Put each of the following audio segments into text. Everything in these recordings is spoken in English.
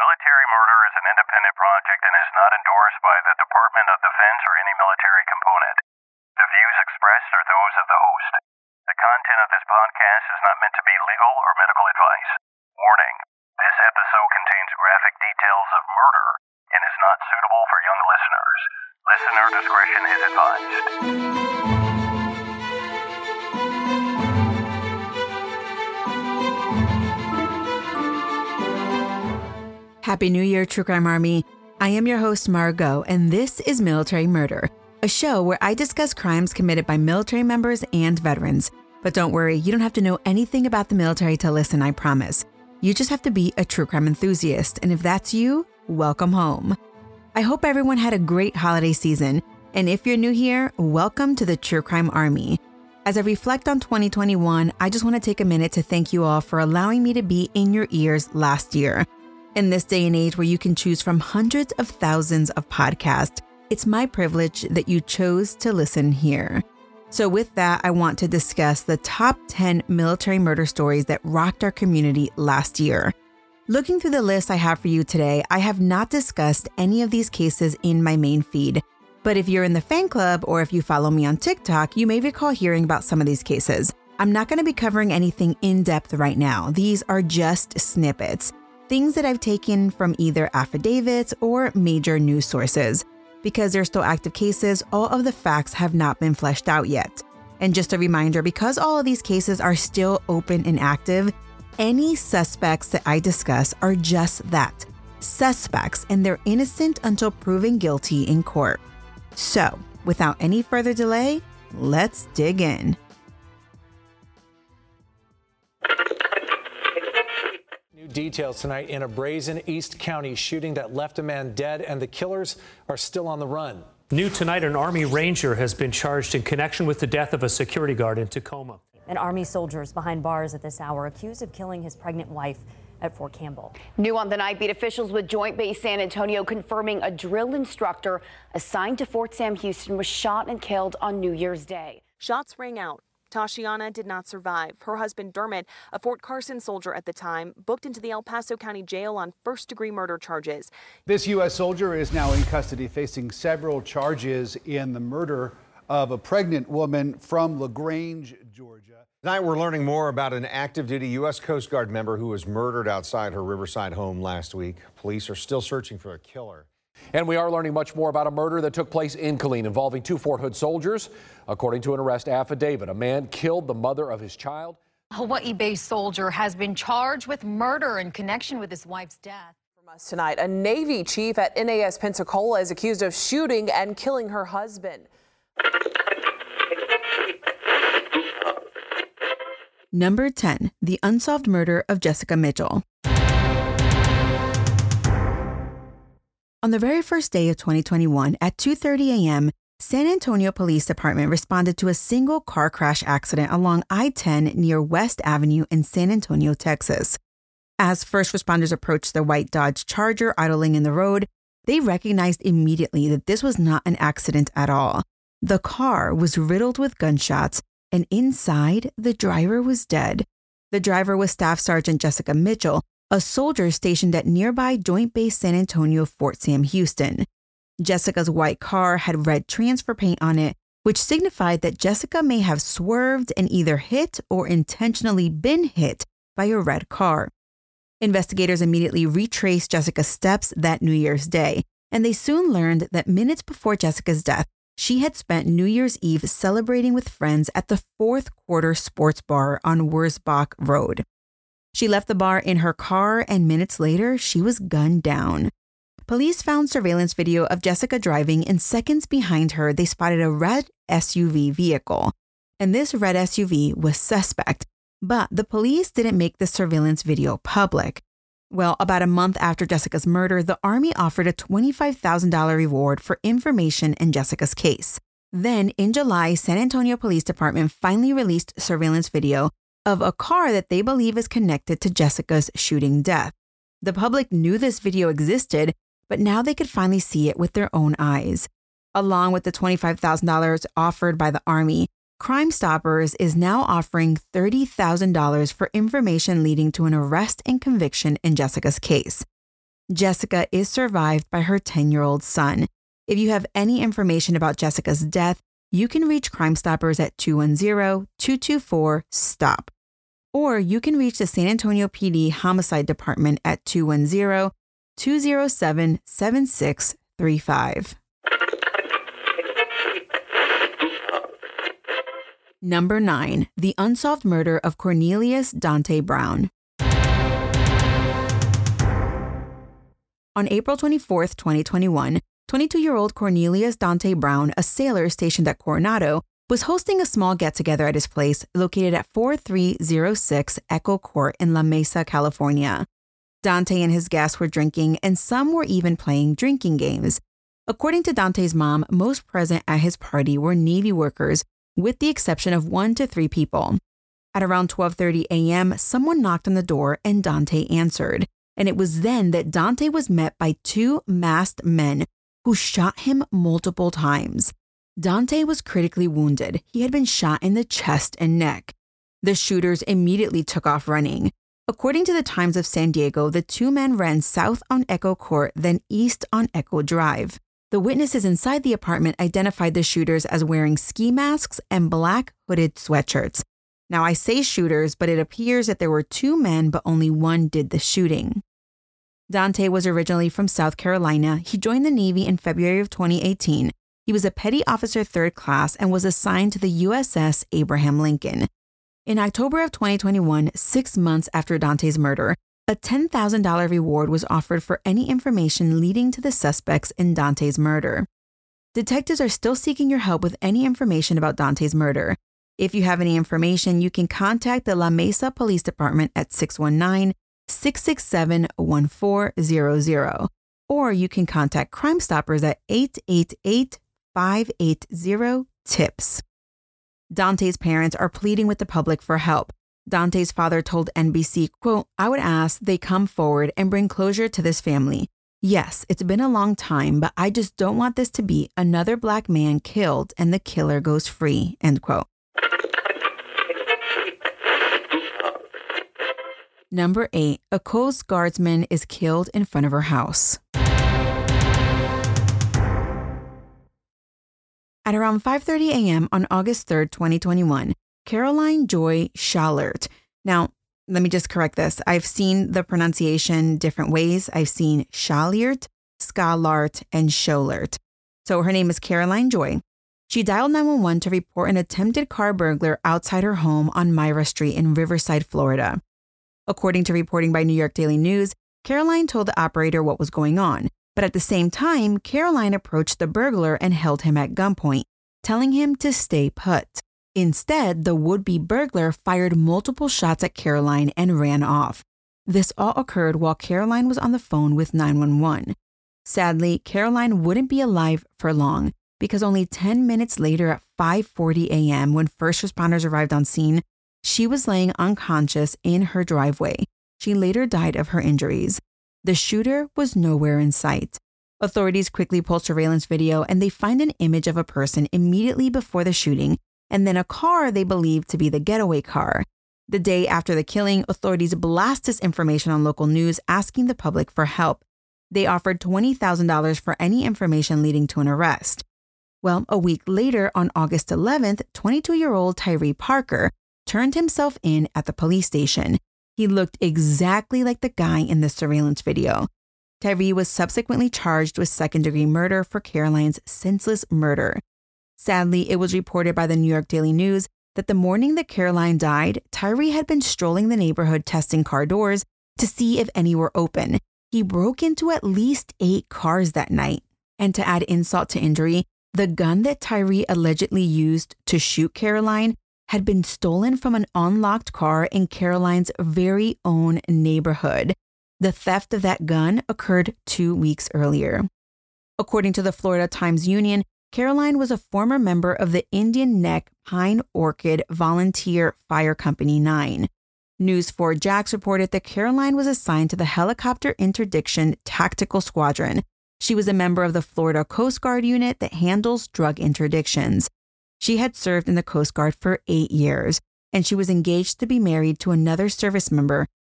Military murder is an independent project and is not endorsed by the Department of Defense or any military component. The views expressed are those of the host. The content of this podcast is not meant to be legal or medical advice. Warning: this episode contains graphic details of murder and is not suitable for young listeners. Listener discretion is advised. Happy New Year, True Crime Army. I am your host, Margot, and this is Military Murder, a show where I discuss crimes committed by military members and veterans. But don't worry, you don't have to know anything about the military to listen, I promise. You just have to be a true crime enthusiast, and if that's you, welcome home. I hope everyone had a great holiday season, and if you're new here, welcome to the True Crime Army. As I reflect on 2021, I just want to take a minute to thank you all for allowing me to be in your ears last year. In this day and age where you can choose from hundreds of thousands of podcasts, it's my privilege that you chose to listen here. So with that, I want to discuss the top 10 military murder stories that rocked our community last year. Looking through the list I have for you today, I have not discussed any of these cases in my main feed. But if you're in the fan club or if you follow me on TikTok, you may recall hearing about some of these cases. I'm not going to be covering anything in depth right now. These are just snippets. Things that I've taken from either affidavits or major news sources. Because they're still active cases, all of the facts have not been fleshed out yet. And just a reminder, because all of these cases are still open and active, any suspects that I discuss are just that, suspects, and they're innocent until proven guilty in court. So, without any further delay, let's dig in. Details tonight in a brazen East County shooting that left a man dead, and the killers are still on the run. New tonight, an Army Ranger has been charged in connection with the death of a security guard in Tacoma. An Army soldier's behind bars at this hour, accused of killing his pregnant wife at Fort Campbell. New on the night, beat officials with Joint Base San Antonio confirming a drill instructor assigned to Fort Sam Houston was shot and killed on New Year's Day. Shots rang out. Tashiana did not survive. Her husband, Dermot, a Fort Carson soldier at the time, booked into the El Paso County Jail on first-degree murder charges. This U.S. soldier is now in custody facing several charges in the murder of a pregnant woman from LaGrange, Georgia. Tonight we're learning more about an active duty U.S. Coast Guard member who was murdered outside her Riverside home last week. Police are still searching for a killer. And we are learning much more about a murder that took place in Killeen involving two Fort Hood soldiers. According to an arrest affidavit, a man killed the mother of his child. A Hawaii-based soldier has been charged with murder in connection with his wife's death. From us tonight, a Navy chief at NAS Pensacola is accused of shooting and killing her husband. Number 10, the unsolved murder of Jessica Mitchell. On the very first day of 2021, at 2:30 a.m., San Antonio Police Department responded to a single car crash accident along I-10 near West Avenue in San Antonio, Texas. As first responders approached the white Dodge Charger idling in the road, they recognized immediately that this was not an accident at all. The car was riddled with gunshots, and inside, the driver was dead. The driver was Staff Sergeant Jessica Mitchell, a soldier stationed at nearby Joint Base San Antonio Fort Sam Houston. Jessica's white car had red transfer paint on it, which signified that Jessica may have swerved and either hit or intentionally been hit by a red car. Investigators immediately retraced Jessica's steps that New Year's Day, and they soon learned that minutes before Jessica's death, she had spent New Year's Eve celebrating with friends at the Fourth Quarter Sports Bar on Wurzbach Road. She left the bar in her car, and minutes later, she was gunned down. Police found surveillance video of Jessica driving, and seconds behind her, they spotted a red SUV vehicle. And this red SUV was suspect, but the police didn't make the surveillance video public. Well, about a month after Jessica's murder, the Army offered a $25,000 reward for information in Jessica's case. Then, in July, San Antonio Police Department finally released surveillance video of a car that they believe is connected to Jessica's shooting death. The public knew this video existed, but now they could finally see it with their own eyes. Along with the $25,000 offered by the Army, Crime Stoppers is now offering $30,000 for information leading to an arrest and conviction in Jessica's case. Jessica is survived by her 10-year-old son. If you have any information about Jessica's death, you can reach Crime Stoppers at 210-224-STOP. Or you can reach the San Antonio PD Homicide Department at 210-207-7635. Number 9. The unsolved murder of Cornelius Dante Brown. On April 24, 2021, 22-year-old Cornelius Dante Brown, a sailor stationed at Coronado, was hosting a small get-together at his place located at 4306 Echo Court in La Mesa, California. Dante and his guests were drinking, and some were even playing drinking games. According to Dante's mom, most present at his party were Navy workers, with the exception of 1 to 3 people. At around 12:30 a.m., someone knocked on the door and Dante answered. And it was then that Dante was met by 2 masked men who shot him multiple times. Dante was critically wounded. He had been shot in the chest and neck. The shooters immediately took off running. According to the Times of San Diego, the 2 men ran south on Echo Court, then east on Echo Drive. The witnesses inside the apartment identified the shooters as wearing ski masks and black hooded sweatshirts. Now, I say shooters, but it appears that there were 2 men, but only one did the shooting. Dante was originally from South Carolina. He joined the Navy in February of 2018. He was a petty officer 3rd class and was assigned to the USS Abraham Lincoln. In October of 2021, 6 months after Dante's murder, a $10,000 reward was offered for any information leading to the suspects in Dante's murder. Detectives are still seeking your help with any information about Dante's murder. If you have any information, you can contact the La Mesa Police Department at 619-667-1400, or you can contact Crime Stoppers at 888-580-TIPS. Dante's parents are pleading with the public for help. Dante's father told NBC, quote, "I would ask they come forward and bring closure to this family. Yes, it's been a long time, but I just don't want this to be another Black man killed and the killer goes free," end quote. Number 8, a Coast Guardsman is killed in front of her house. At around 5:30 a.m. on August 3rd, 2021, Caroline Joy Schallert. Now, let me just correct this. I've seen the pronunciation different ways. I've seen Schallert, Scalart, and Scholert. So her name is Caroline Joy. She dialed 911 to report an attempted car burglar outside her home on Myra Street in Riverside, Florida. According to reporting by New York Daily News, Caroline told the operator what was going on. But at the same time, Caroline approached the burglar and held him at gunpoint, telling him to stay put. Instead, the would-be burglar fired multiple shots at Caroline and ran off. This all occurred while Caroline was on the phone with 911. Sadly, Caroline wouldn't be alive for long because only 10 minutes later at 5:40 a.m., when first responders arrived on scene, she was laying unconscious in her driveway. She later died of her injuries. The shooter was nowhere in sight. Authorities quickly pull surveillance video and they find an image of a person immediately before the shooting and then a car they believe to be the getaway car. The day after the killing, authorities blast this information on local news asking the public for help. They offered $20,000 for any information leading to an arrest. Well, a week later, on August 11th, 22-year-old Tyree Parker turned himself in at the police station. He looked exactly like the guy in the surveillance video. Tyree was subsequently charged with second-degree murder for Caroline's senseless murder. Sadly, it was reported by the New York Daily News that the morning that Caroline died, Tyree had been strolling the neighborhood testing car doors to see if any were open. He broke into at least 8 cars that night. And to add insult to injury, the gun that Tyree allegedly used to shoot Caroline had been stolen from an unlocked car in Caroline's very own neighborhood. The theft of that gun occurred 2 weeks earlier. According to the Florida Times-Union, Caroline was a former member of the Indian Neck Pine Orchid Volunteer Fire Company 9. News 4 Jax reported that Caroline was assigned to the Helicopter Interdiction Tactical Squadron. She was a member of the Florida Coast Guard unit that handles drug interdictions. She had served in the Coast Guard for 8 years, and she was engaged to be married to another service member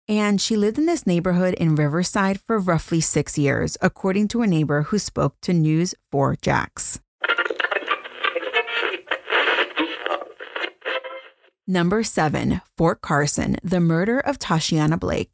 And she lived in this neighborhood in Riverside for roughly 6 years, according to a neighbor who spoke to News 4 Jax. Number 7, Fort Carson, the murder of Tashiana Blake.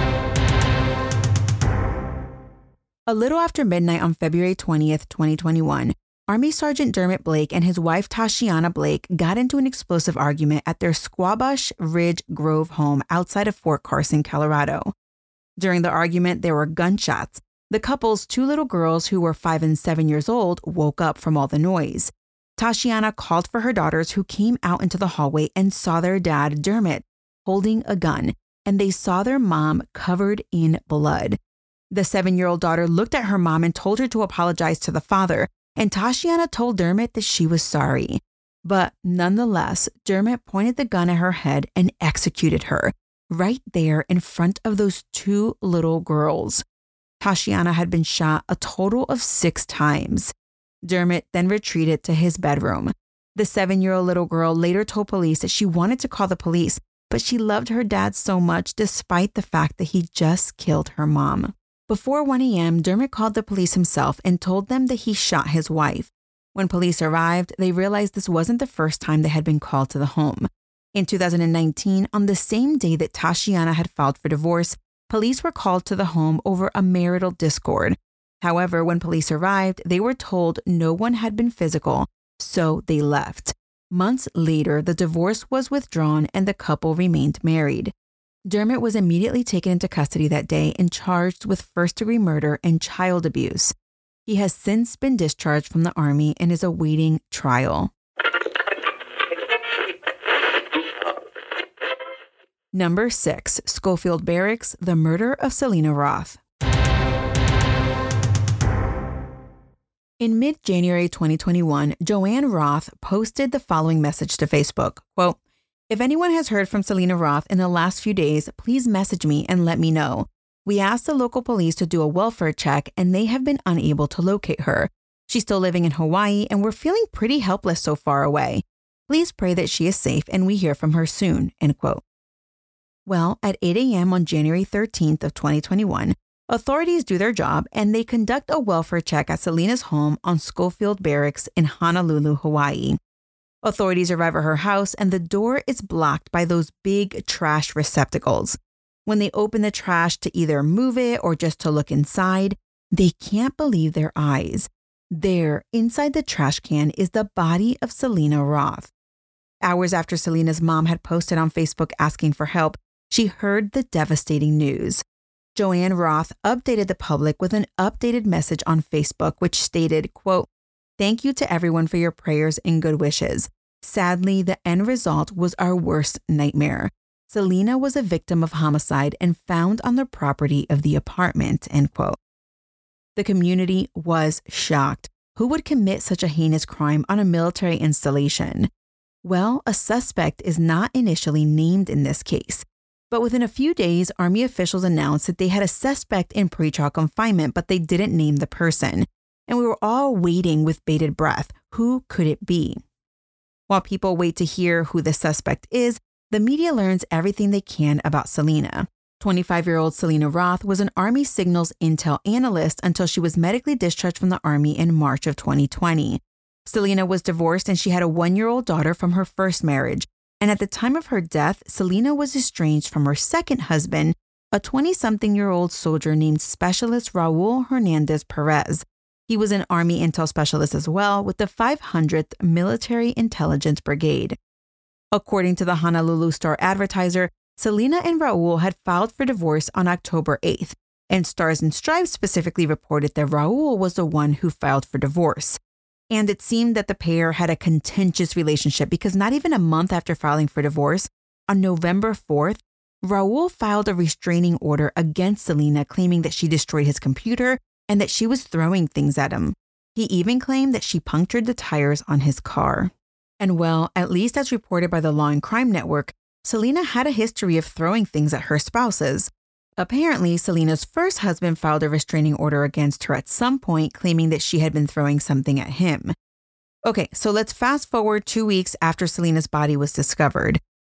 A little after midnight on February 20th, 2021, Army Sergeant Dermot Blake and his wife Tashiana Blake got into an explosive argument at their Squabash Ridge Grove home outside of Fort Carson, Colorado. During the argument, there were gunshots. The couple's 2 little girls, who were 5 and 7 years old, woke up from all the noise. Tashiana called for her daughters, who came out into the hallway and saw their dad, Dermot, holding a gun, and they saw their mom covered in blood. The 7-year-old daughter looked at her mom and told her to apologize to the father, and Tashiana told Dermot that she was sorry. But nonetheless, Dermot pointed the gun at her head and executed her, right there in front of those 2 little girls. Tashiana had been shot a total of 6 times. Dermot then retreated to his bedroom. The 7-year-old little girl later told police that she wanted to call the police, but she loved her dad so much despite the fact that he just killed her mom. Before 1 a.m., Dermot called the police himself and told them that he shot his wife. When police arrived, they realized this wasn't the first time they had been called to the home. In 2019, on the same day that Tashiana had filed for divorce, police were called to the home over a marital discord. However, when police arrived, they were told no one had been physical, so they left. Months later, the divorce was withdrawn and the couple remained married. Dermot was immediately taken into custody that day and charged with first-degree murder and child abuse. He has since been discharged from the Army and is awaiting trial. Number 6, Schofield Barracks, the murder of Selena Roth. In mid-January 2021, Joanne Roth posted the following message to Facebook, quote, "If anyone has heard from Selena Roth in the last few days, please message me and let me know. We asked the local police to do a welfare check and they have been unable to locate her. She's still living in Hawaii and we're feeling pretty helpless so far away. Please pray that she is safe and we hear from her soon," end quote. Well, at 8 a.m. on January 13th of 2021, authorities do their job and they conduct a welfare check at Selena's home on Schofield Barracks in Honolulu, Hawaii. Authorities arrive at her house and the door is blocked by those big trash receptacles. When they open the trash to either move it or just to look inside, they can't believe their eyes. There, inside the trash can, is the body of Selena Roth. Hours after Selena's mom had posted on Facebook asking for help, she heard the devastating news. Joanne Roth updated the public with an updated message on Facebook, which stated, quote, "Thank you to everyone for your prayers and good wishes. Sadly, the end result was our worst nightmare. Selena was a victim of homicide and found on the property of the apartment," end quote. The community was shocked. Who would commit such a heinous crime on a military installation? Well, a suspect is not initially named in this case. But within a few days, Army officials announced that they had a suspect in pretrial confinement, but they didn't name the person. And we were all waiting with bated breath. Who could it be? While people wait to hear who the suspect is, the media learns everything they can about Selena. 25-year-old Selena Roth was an Army Signals Intel analyst until she was medically discharged from the Army in March of 2020. Selena was divorced and she had a 1-year-old daughter from her first marriage. And at the time of her death, Selena was estranged from her second husband, a 20-something-year-old soldier named Specialist Raul Hernandez Perez. He was an Army Intel specialist as well with the 500th Military Intelligence Brigade. According to the Honolulu Star-Advertiser, Selena and Raul had filed for divorce on October 8th, and Stars and Stripes specifically reported that Raul was the one who filed for divorce. And it seemed that the pair had a contentious relationship because not even a month after filing for divorce, on November 4th, Raul filed a restraining order against Selena, claiming that she destroyed his computer and that she was throwing things at him. He even claimed that she punctured the tires on his car. And well, at least as reported by the Law and Crime Network, Selena had a history of throwing things at her spouses. Apparently, Selena's first husband filed a restraining order against her at some point, claiming that she had been throwing something at him. Okay, so let's fast forward 2 weeks after Selena's body was discovered.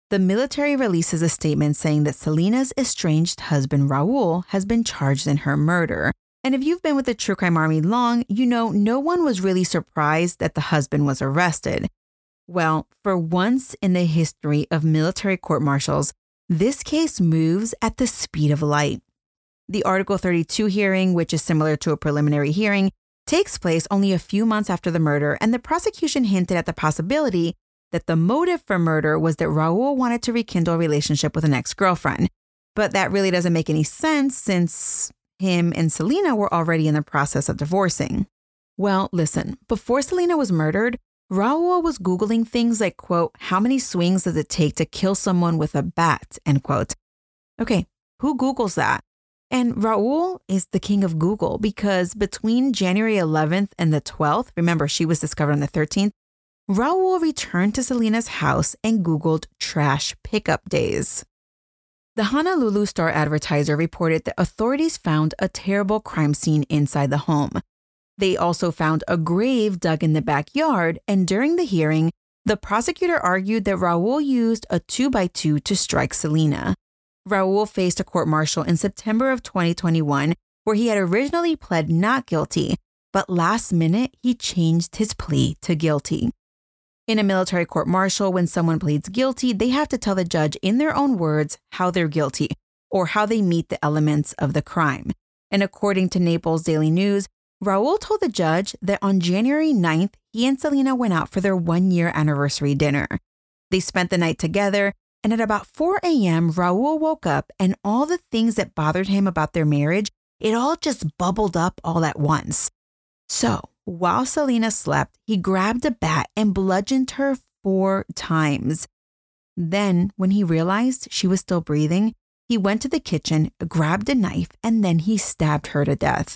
the military releases a statement saying that Selena's estranged husband, Raul, has been charged in her murder. And if you've been with the True Crime Army long, you know no one was really surprised that the husband was arrested. Well, for once in the history of military court-martials, this case moves at the speed of light. The Article 32 hearing, which is similar to a preliminary hearing, takes place only a few months after the murder, and the prosecution hinted at the possibility that the motive for murder was that Raul wanted to rekindle a relationship with an ex-girlfriend. But that really doesn't make any sense since him and Selena were already in the process of divorcing. Well, listen, before Selena was murdered, Raul was Googling things like, quote, how many swings does it take to kill someone with a bat, end quote. Okay, who Googles that? And Raul is the king of Google because between January 11th and the 12th, remember she was discovered on the 13th, Raul returned to Selena's house and Googled trash pickup days. The Honolulu Star-Advertiser reported that authorities found a terrible crime scene inside the home. They also found a grave dug in the backyard, and during the hearing, the prosecutor argued that Raul used a 2x2 to strike Selena. Raul faced a court-martial in September of 2021, where he had originally pled not guilty, but last minute he changed his plea to guilty. In a military court-martial, when someone pleads guilty, they have to tell the judge in their own words how they're guilty or how they meet the elements of the crime. And according to Naples Daily News, Raul told the judge that on January 9th, he and Selena went out for their one-year anniversary dinner. They spent the night together, and at about 4 a.m., Raul woke up and all the things that bothered him about their marriage, it all just bubbled up all at once. So, while Selena slept, he grabbed a bat and bludgeoned her 4 times. Then, when he realized she was still breathing, he went to the kitchen, grabbed a knife, and then he stabbed her to death.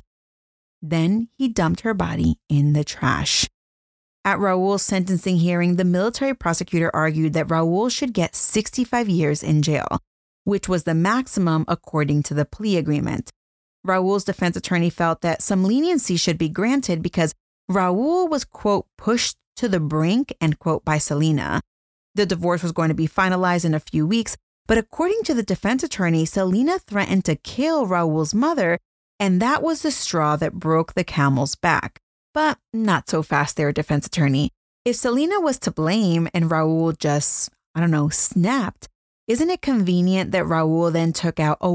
Then he dumped her body in the trash. At Raul's sentencing hearing, the military prosecutor argued that Raul should get 65 years in jail, which was the maximum according to the plea agreement. Raul's defense attorney felt that some leniency should be granted because Raul was, quote, pushed to the brink, end quote, by Selena. The divorce was going to be finalized in a few weeks, but according to the defense attorney, Selena threatened to kill Raul's mother, and that was the straw that broke the camel's back. But not so fast there, defense attorney. If Selena was to blame and Raul just, snapped, isn't it convenient that Raul then took out a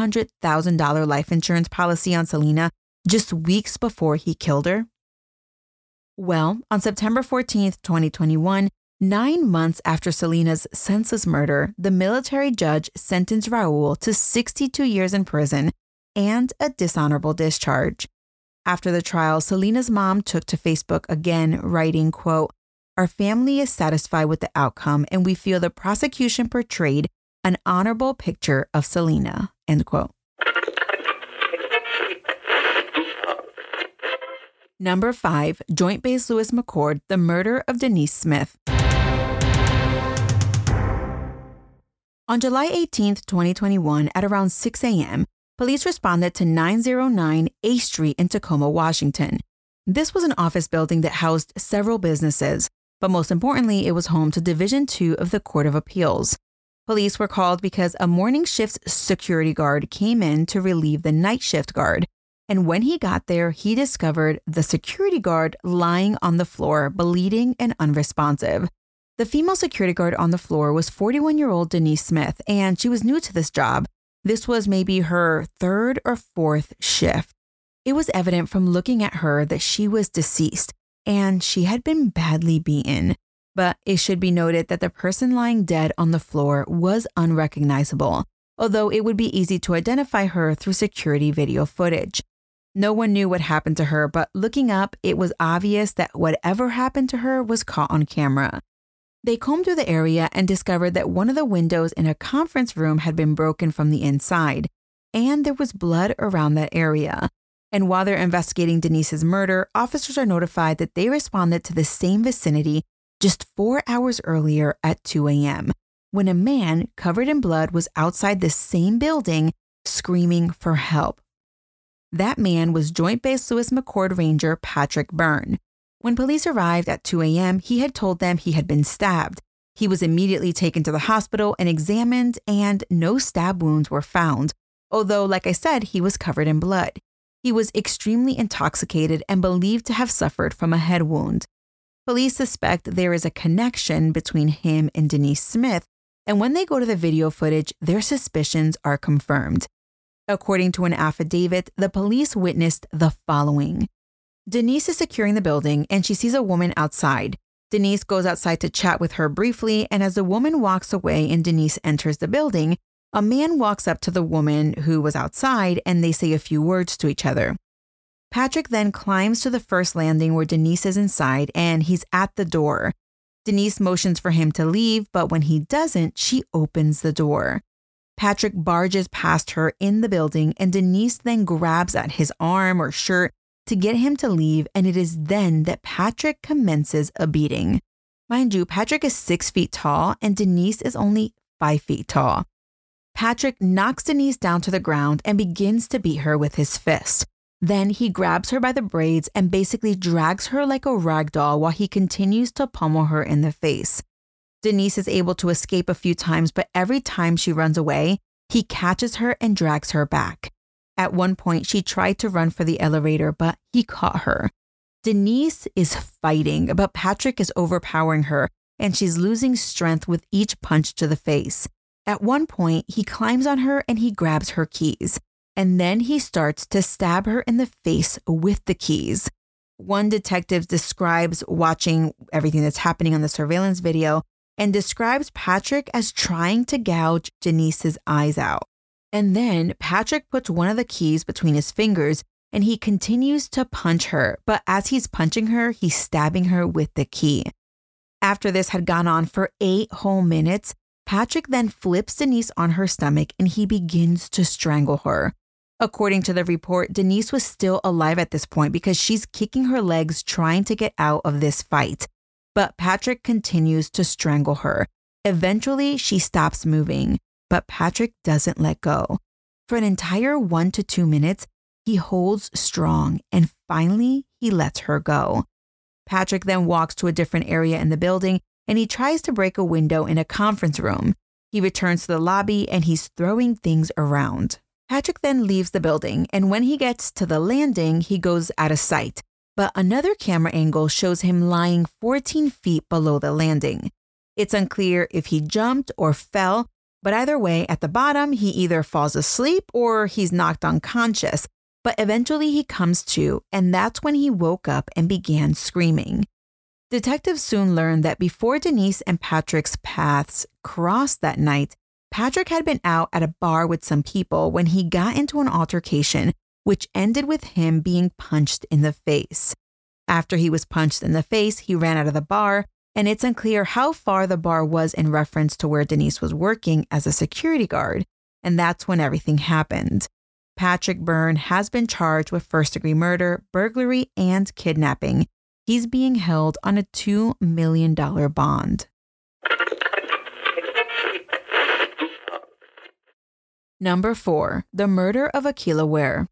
$100,000 life insurance policy on Selena just weeks before he killed her? Well, on September 14th, 2021, 9 months after Selena's senseless murder, the military judge sentenced Raul to 62 years in prison and a dishonorable discharge. After the trial, Selena's mom took to Facebook again, writing, quote, "Our family is satisfied with the outcome, and we feel the prosecution portrayed an honorable picture of Selena," end quote. Number 5, Joint Base Lewis McChord, the murder of Denise Smith. On July 18th, 2021, at around 6 a.m., police responded to 909 A Street in Tacoma, Washington. This was an office building that housed several businesses, but most importantly, it was home to Division 2 of the Court of Appeals. Police were called because a morning shift security guard came in to relieve the night shift guard. And when he got there, he discovered the security guard lying on the floor, bleeding and unresponsive. The female security guard on the floor was 41-year-old Denise Smith, and she was new to this job. This was maybe her 3rd or 4th shift. It was evident from looking at her that she was deceased, and she had been badly beaten. But it should be noted that the person lying dead on the floor was unrecognizable, although it would be easy to identify her through security video footage. No one knew what happened to her, but looking up, it was obvious that whatever happened to her was caught on camera. They combed through the area and discovered that one of the windows in a conference room had been broken from the inside, and there was blood around that area. And while they're investigating Denise's murder, officers are notified that they responded to the same vicinity just 4 hours earlier at 2 a.m., when a man covered in blood was outside the same building screaming for help. That man was Joint Base Lewis McChord Ranger Patrick Byrne. When police arrived at 2 a.m., he had told them he had been stabbed, He was immediately taken to the hospital and examined, and no stab wounds were found, although, like I said, he was covered in blood. He was extremely intoxicated and believed to have suffered from a head wound. Police suspect there is a connection between him and Denise Smith, and when they go to the video footage, their suspicions are confirmed. According to an affidavit, the police witnessed the following. Denise is securing the building and she sees a woman outside. Denise goes outside to chat with her briefly, and as the woman walks away and Denise enters the building, a man walks up to the woman who was outside and they say a few words to each other. Patrick then climbs to the first landing where Denise is inside and he's at the door. Denise motions for him to leave, but when he doesn't, she opens the door. Patrick barges past her in the building and Denise then grabs at his arm or shirt to get him to leave, and it is then that Patrick commences a beating. Mind you, Patrick is 6 feet tall and Denise is only 5 feet tall. Patrick knocks Denise down to the ground and begins to beat her with his fist. Then he grabs her by the braids and basically drags her like a rag doll while he continues to pummel her in the face. Denise is able to escape a few times, but every time she runs away, he catches her and drags her back. At one point, she tried to run for the elevator, but he caught her. Denise is fighting, but Patrick is overpowering her, and she's losing strength with each punch to the face. At one point, he climbs on her and he grabs her keys, and then he starts to stab her in the face with the keys. One detective describes watching everything that's happening on the surveillance video and describes Patrick as trying to gouge Denise's eyes out. And then Patrick puts one of the keys between his fingers and he continues to punch her, but as he's punching her, he's stabbing her with the key. After this had gone on for 8 whole minutes, Patrick then flips Denise on her stomach and he begins to strangle her. According to the report, Denise was still alive at this point because she's kicking her legs trying to get out of this fight. But Patrick continues to strangle her. Eventually, she stops moving, but Patrick doesn't let go. For an entire 1 to 2 minutes, he holds strong and finally he lets her go. Patrick then walks to a different area in the building and he tries to break a window in a conference room. He returns to the lobby and he's throwing things around. Patrick then leaves the building, and when he gets to the landing, he goes out of sight. But another camera angle shows him lying 14 feet below the landing. It's unclear if he jumped or fell, but either way, at the bottom, he either falls asleep or he's knocked unconscious. But eventually he comes to, and that's when he woke up and began screaming. Detectives soon learned that before Denise and Patrick's paths crossed that night, Patrick had been out at a bar with some people when he got into an altercation, which ended with him being punched in the face. After he was punched in the face, he ran out of the bar, and it's unclear how far the bar was in reference to where Denise was working as a security guard, and that's when everything happened. Patrick Byrne has been charged with first-degree murder, burglary, and kidnapping. He's being held on a $2 million bond. Number 4, the murder of Akilah Ware.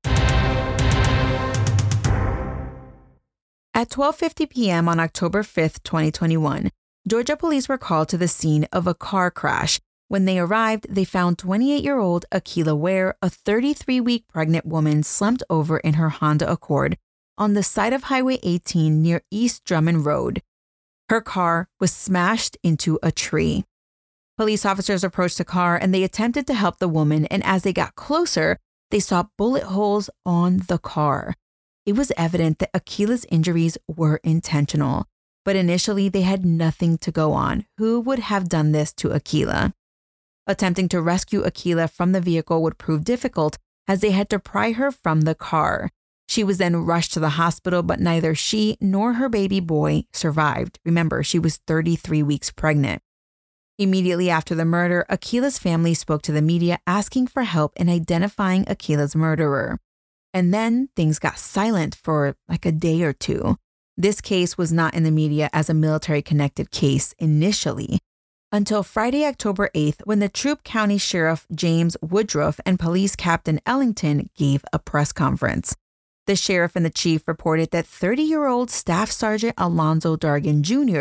At 12:50 p.m. on October 5th, 2021, Georgia police were called to the scene of a car crash. When they arrived, they found 28-year-old Akilah Ware, a 33-week pregnant woman, slumped over in her Honda Accord on the side of Highway 18 near East Drummond Road. Her car was smashed into a tree. Police officers approached the car and they attempted to help the woman, and as they got closer, they saw bullet holes on the car. It was evident that Akilah's injuries were intentional, but initially they had nothing to go on. Who would have done this to Akilah? Attempting to rescue Akilah from the vehicle would prove difficult as they had to pry her from the car. She was then rushed to the hospital, but neither she nor her baby boy survived. Remember, she was 33 weeks pregnant. Immediately after the murder, Akilah's family spoke to the media asking for help in identifying Akilah's murderer. And then things got silent for like a day or two. This case was not in the media as a military-connected case initially, until Friday, October 8th, when the Troup County Sheriff James Woodruff and Police Captain Ellington gave a press conference. The sheriff and the chief reported that 30-year-old Staff Sergeant Alonzo Dargan Jr.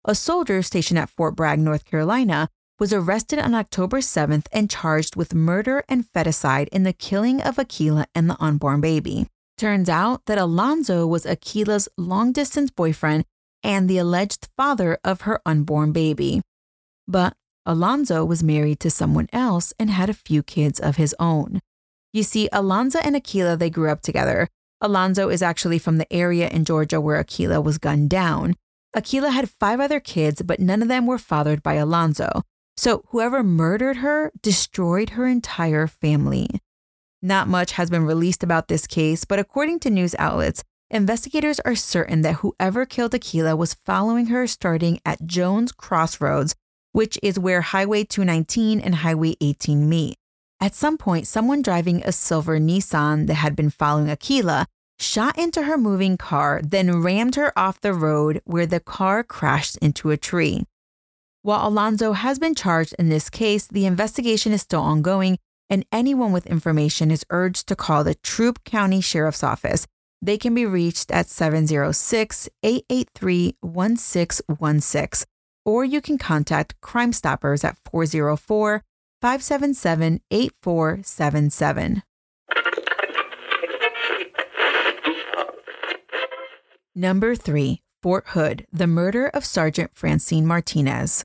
a soldier stationed at Fort Bragg, North Carolina, was arrested on October 7th and charged with murder and feticide in the killing of Akilah and the unborn baby. Turns out that Alonzo was Akilah's long-distance boyfriend and the alleged father of her unborn baby. But Alonzo was married to someone else and had a few kids of his own. You see, Alonzo and Akilah, they grew up together. Alonzo is actually from the area in Georgia where Akilah was gunned down. Akilah had 5 other kids, but none of them were fathered by Alonzo. So whoever murdered her destroyed her entire family. Not much has been released about this case, but according to news outlets, investigators are certain that whoever killed Akilah was following her starting at Jones Crossroads, which is where Highway 219 and Highway 18 meet. At some point, someone driving a silver Nissan that had been following Akilah shot into her moving car, then rammed her off the road where the car crashed into a tree. While Alonzo has been charged in this case, the investigation is still ongoing, and anyone with information is urged to call the Troup County Sheriff's Office. They can be reached at 706-883-1616, or you can contact Crime Stoppers at 404-577-8477. Number 3, Fort Hood, the murder of Sergeant Francine Martinez.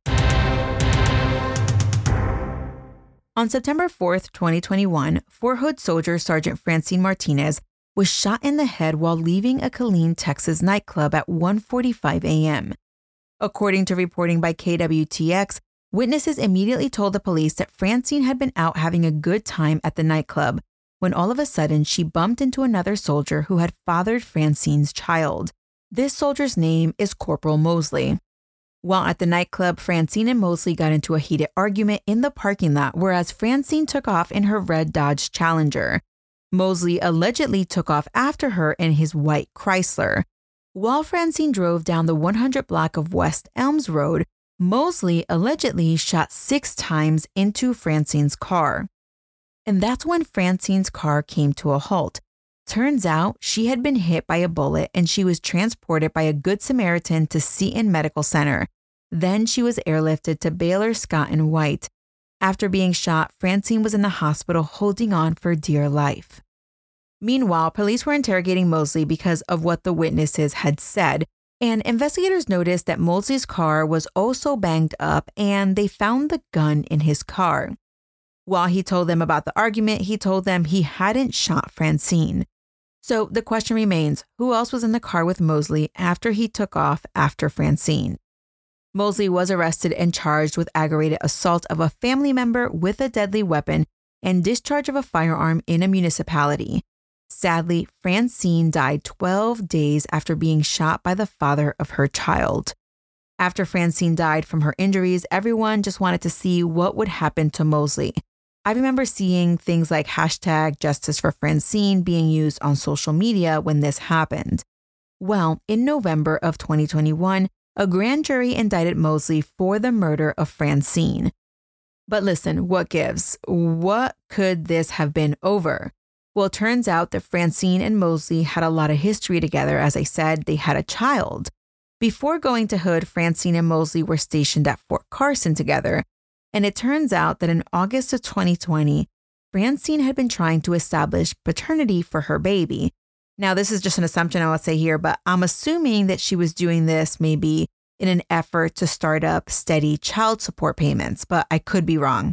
On September 4th, 2021, Fort Hood soldier Sergeant Francine Martinez was shot in the head while leaving a Killeen, Texas nightclub at 1:45 a.m. According to reporting by KWTX, witnesses immediately told the police that Francine had been out having a good time at the nightclub when all of a sudden she bumped into another soldier who had fathered Francine's child. This soldier's name is Corporal Mosley. While at the nightclub, Francine and Mosley got into a heated argument in the parking lot, whereas Francine took off in her red Dodge Challenger. Mosley allegedly took off after her in his white Chrysler. While Francine drove down the 100 block of West Elms Road, Mosley allegedly shot 6 times into Francine's car. And that's when Francine's car came to a halt. Turns out she had been hit by a bullet and she was transported by a Good Samaritan to Seton Medical Center. Then she was airlifted to Baylor Scott and White. After being shot, Francine was in the hospital holding on for dear life. Meanwhile, police were interrogating Mosley because of what the witnesses had said, and investigators noticed that Mosley's car was also banged up and they found the gun in his car. While he told them about the argument, he told them he hadn't shot Francine. So the question remains, who else was in the car with Mosley after he took off after Francine? Mosley was arrested and charged with aggravated assault of a family member with a deadly weapon and discharge of a firearm in a municipality. Sadly, Francine died 12 days after being shot by the father of her child. After Francine died from her injuries, everyone just wanted to see what would happen to Mosley. I remember seeing things like #JusticeForFrancine being used on social media when this happened. Well, in November of 2021, a grand jury indicted Mosley for the murder of Francine. But listen, what gives? What could this have been over? Well, it turns out that Francine and Mosley had a lot of history together. As I said, they had a child. Before going to Hood, Francine and Mosley were stationed at Fort Carson together. And it turns out that in August of 2020, Francine had been trying to establish paternity for her baby. Now, this is just an assumption I will say here, but I'm assuming that she was doing this maybe in an effort to start up steady child support payments, but I could be wrong.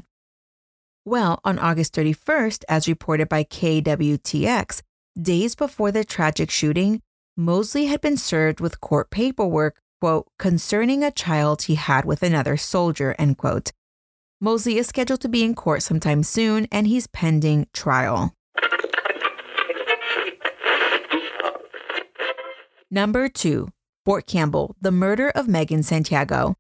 Well, on August 31st, as reported by KWTX, days before the tragic shooting, Mosley had been served with court paperwork, quote, concerning a child he had with another soldier, end quote. Mosley is scheduled to be in court sometime soon, and he's pending trial. Number 2, Fort Campbell, the murder of Megan Santiago.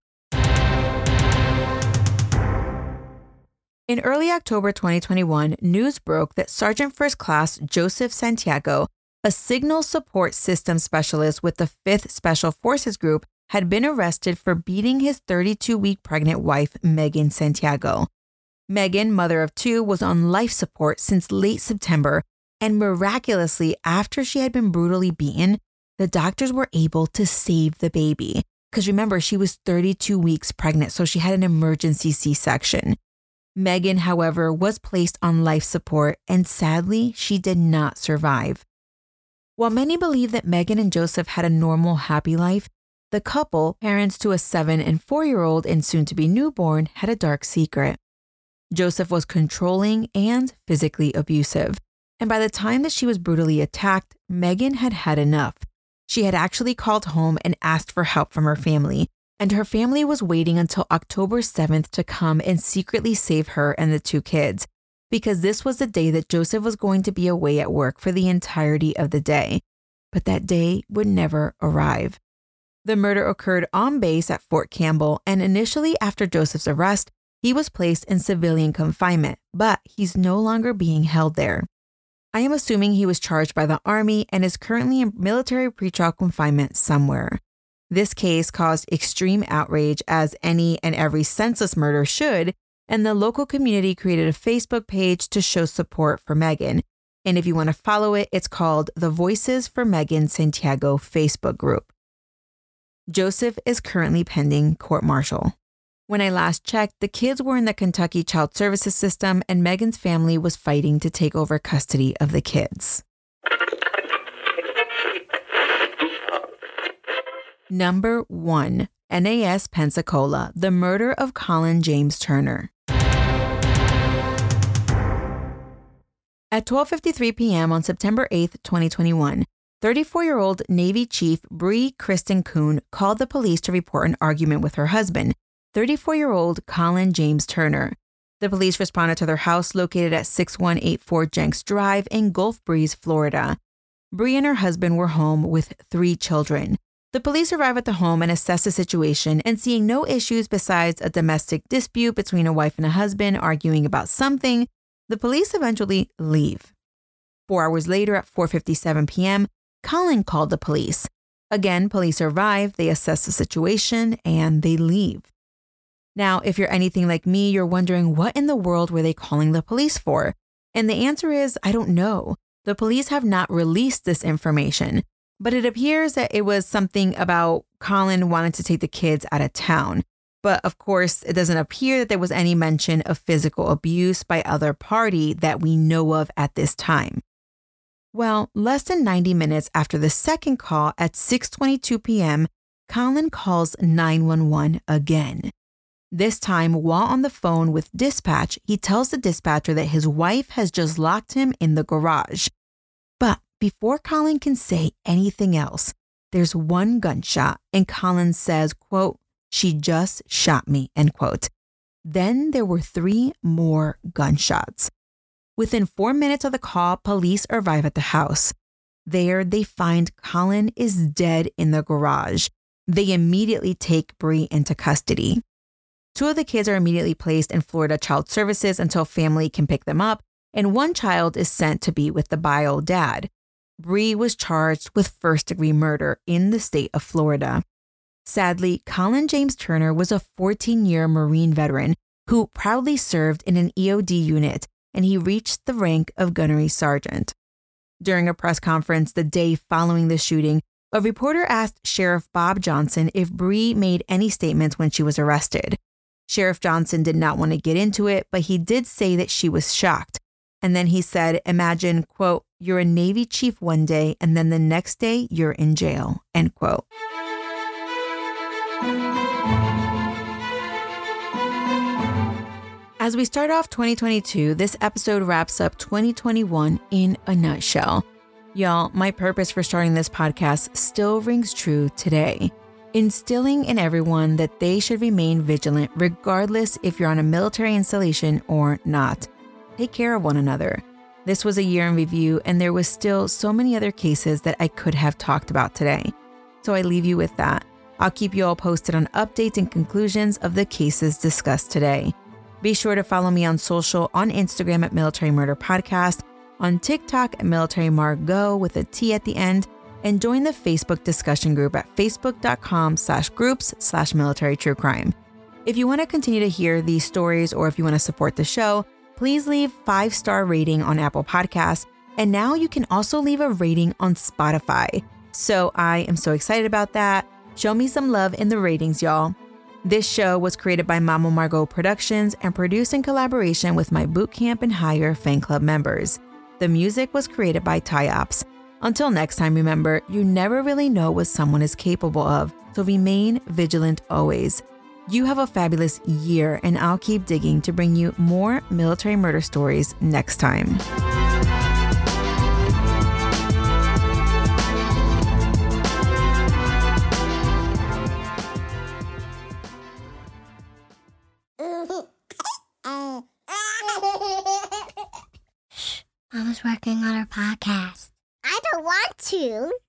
In early October 2021, news broke that Sergeant First Class Joseph Santiago, a signal support system specialist with the 5th Special Forces Group, had been arrested for beating his 32-week pregnant wife, Megan Santiago. Megan, mother of 2, was on life support since late September, and miraculously, after she had been brutally beaten, the doctors were able to save the baby. because remember, she was 32 weeks pregnant, so she had an emergency C-section. Megan, however, was placed on life support, and sadly, she did not survive. While many believe that Megan and Joseph had a normal, happy life, the couple, parents to a 7- and 4-year-old and soon-to-be newborn, had a dark secret. Joseph was controlling and physically abusive, and by the time that she was brutally attacked, Megan had had enough. She had actually called home and asked for help from her family, and her family was waiting until October 7th to come and secretly save her and the 2 kids, because this was the day that Joseph was going to be away at work for the entirety of the day. But that day would never arrive. The murder occurred on base at Fort Campbell, and initially after Joseph's arrest, he was placed in civilian confinement, but he's no longer being held there. I am assuming he was charged by the Army and is currently in military pretrial confinement somewhere. This case caused extreme outrage, as any and every senseless murder should, and the local community created a Facebook page to show support for Megan. And if you want to follow it, it's called the Voices for Megan Santiago Facebook group. Joseph is currently pending court-martial. When I last checked, the kids were in the Kentucky Child Services System, and Megan's family was fighting to take over custody of the kids. Number 1, NAS Pensacola, the murder of Colin James Turner. At 12:53 p.m. on September 8, 2021, 34-year-old Navy Chief Bree Kristen Kuhn called the police to report an argument with her husband, 34-year-old Colin James Turner. The police responded to their house located at 6184 Jenks Drive in Gulf Breeze, Florida. Bree and her husband were home with 3 children. The police arrive at the home and assess the situation, and seeing no issues besides a domestic dispute between a wife and a husband arguing about something, the police eventually leave. 4 hours later at 4:57 p.m., Colin called the police. Again, police arrive, they assess the situation, and they leave. Now, if you're anything like me, you're wondering what in the world were they calling the police for? And the answer is, I don't know. The police have not released this information, but it appears that it was something about Colin wanting to take the kids out of town. But of course, it doesn't appear that there was any mention of physical abuse by either party that we know of at this time. Well, less than 90 minutes after the second call at 6:22 p.m., Colin calls 911 again. This time, while on the phone with dispatch, he tells the dispatcher that his wife has just locked him in the garage. But before Colin can say anything else, there's one gunshot, and Colin says, quote, "She just shot me," end quote. Then there were 3 more gunshots. Within 4 minutes of the call, police arrive at the house. There, they find Colin is dead in the garage. They immediately take Bree into custody. 2 of the kids are immediately placed in Florida Child Services until family can pick them up, and 1 child is sent to be with the bio dad. Bree was charged with first-degree murder in the state of Florida. Sadly, Colin James Turner was a 14-year Marine veteran who proudly served in an EOD unit, and he reached the rank of gunnery sergeant. During a press conference the day following the shooting, a reporter asked Sheriff Bob Johnson if Bree made any statements when she was arrested. Sheriff Johnson did not want to get into it, but he did say that she was shocked. And then he said, imagine, quote, "You're a Navy chief one day, and then the next day you're in jail," end quote. As we start off 2022, this episode wraps up 2021 in a nutshell. Y'all, my purpose for starting this podcast still rings true today. Instilling in everyone that they should remain vigilant regardless if you're on a military installation or not. Take care of one another. This was a year in review, and there was still so many other cases that I could have talked about today. So I leave you with that. I'll keep you all posted on updates and conclusions of the cases discussed today. Be sure to follow me on social on Instagram at Military Murder Podcast, on TikTok at Military Margo with a T at the end, and join the Facebook discussion group at facebook.com/groups/military true crime. If you want to continue to hear these stories, or if you want to support the show, please leave 5-star rating on Apple Podcasts. And now you can also leave a rating on Spotify. So I am so excited about that. Show me some love in the ratings, y'all. This show was created by Mama Margot Productions and produced in collaboration with my Bootcamp and Hire fan club members. The music was created by Ty-Ops. Until next time, remember, you never really know what someone is capable of, so remain vigilant always. You have a fabulous year, and I'll keep digging to bring you more military murder stories next time. Mama's working on her podcast. I don't want to.